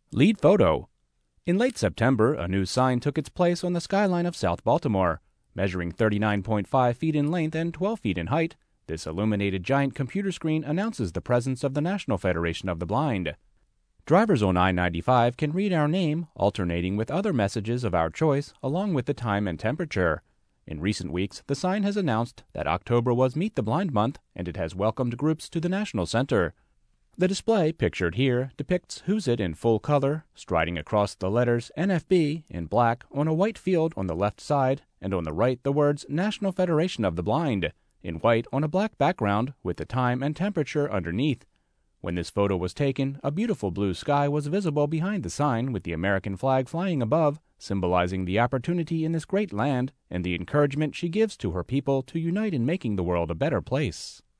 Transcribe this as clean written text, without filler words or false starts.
Lead photo. In late September, a new sign took its place on the skyline of South Baltimore. Measuring 39.5 feet in length and 12 feet in height, this illuminated giant computer screen announces the presence of the National Federation of the Blind. Drivers on I-95 can read our name, alternating with other messages of our choice, along with the time and temperature. In recent weeks, the sign has announced that October was Meet the Blind Month, and it has welcomed groups to the National Center. The display, pictured here, depicts Who's It in full color, striding across the letters NFB in black on a white field on the left side, and on the right the words National Federation of the Blind, in white on a black background with the time and temperature underneath. When this photo was taken, a beautiful blue sky was visible behind the sign with the American flag flying above, symbolizing the opportunity in this great land and the encouragement she gives to her people to unite in making the world a better place.